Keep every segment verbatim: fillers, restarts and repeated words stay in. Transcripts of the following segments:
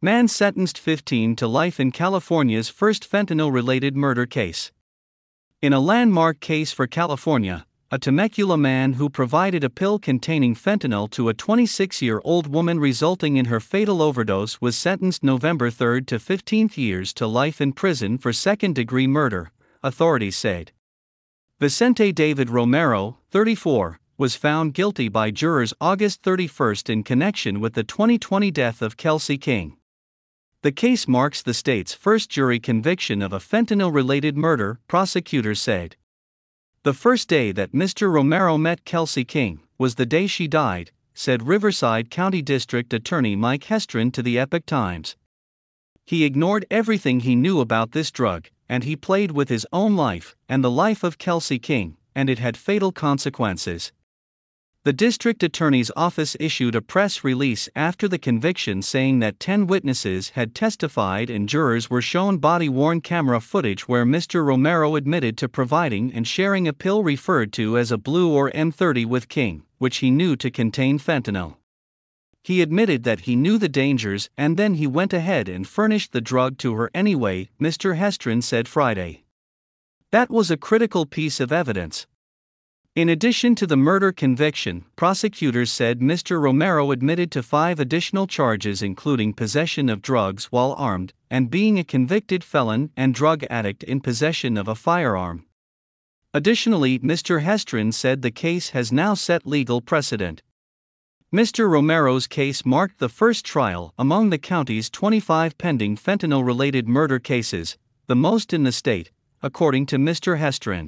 Man sentenced fifteen to life in California's first fentanyl-related murder case. In a landmark case for California, a Temecula man who provided a pill containing fentanyl to a twenty-six-year-old woman resulting in her fatal overdose was sentenced November third to fifteen years to life in prison for second-degree murder, authorities said. Vicente David Romero, thirty-four, was found guilty by jurors August thirty-first in connection with the twenty twenty death of Kelsey King. The case marks the state's first jury conviction of a fentanyl-related murder, prosecutors said. The first day that Mister Romero met Kelsey King was the day she died, said Riverside County District Attorney Mike Hestrin to the Epoch Times. He ignored everything he knew about this drug, and he played with his own life and the life of Kelsey King, and it had fatal consequences. The district attorney's office issued a press release after the conviction saying that ten witnesses had testified and jurors were shown body-worn camera footage where Mister Romero admitted to providing and sharing a pill referred to as a Blue or M thirty with King, which he knew to contain fentanyl. He admitted that he knew the dangers and then he went ahead and furnished the drug to her anyway, Mister Hestrin said Friday. That was a critical piece of evidence. In addition to the murder conviction, prosecutors said Mister Romero admitted to five additional charges including possession of drugs while armed, and being a convicted felon and drug addict in possession of a firearm. Additionally, Mister Hestrin said the case has now set legal precedent. Mister Romero's case marked the first trial among the county's twenty-five pending fentanyl-related murder cases, the most in the state, according to Mister Hestrin.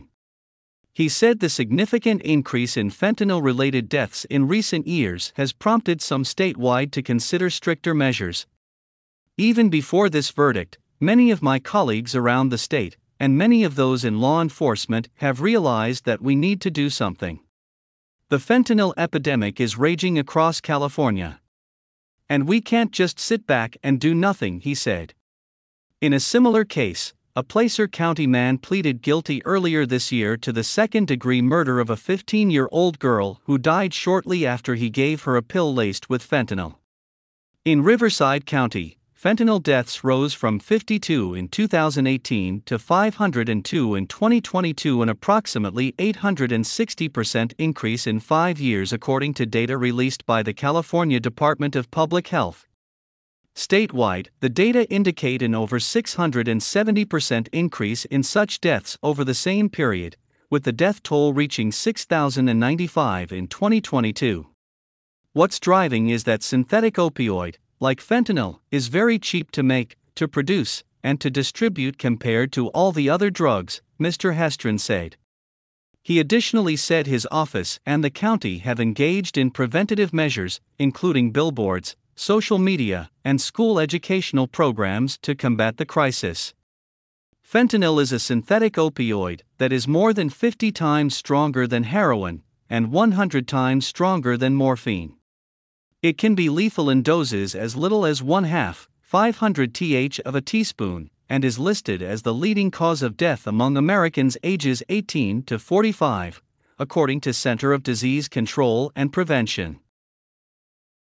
He said the significant increase in fentanyl-related deaths in recent years has prompted some statewide to consider stricter measures. Even before this verdict, many of my colleagues around the state, and many of those in law enforcement, have realized that we need to do something. The fentanyl epidemic is raging across California. And we can't just sit back and do nothing, he said. In a similar case, a Placer County man pleaded guilty earlier this year to the second-degree murder of a fifteen-year-old girl who died shortly after he gave her a pill laced with fentanyl. In Riverside County, fentanyl deaths rose from fifty-two in two thousand eighteen to five hundred two in twenty twenty-two, an approximately eight hundred sixty percent increase in five years according to data released by the California Department of Public Health. Statewide, the data indicate an over six hundred seventy percent increase in such deaths over the same period, with the death toll reaching six thousand ninety-five in twenty twenty-two. What's driving is that synthetic opioid, like fentanyl, is very cheap to make, to produce, and to distribute compared to all the other drugs, Mister Hestrin said. He additionally said his office and the county have engaged in preventative measures, including billboards, social media, and school educational programs to combat the crisis. Fentanyl is a synthetic opioid that is more than fifty times stronger than heroin and one hundred times stronger than morphine. It can be lethal in doses as little as one half, five hundred milliliters of a teaspoon, and is listed as the leading cause of death among Americans ages eighteen to forty-five, according to Center of Disease Control and Prevention.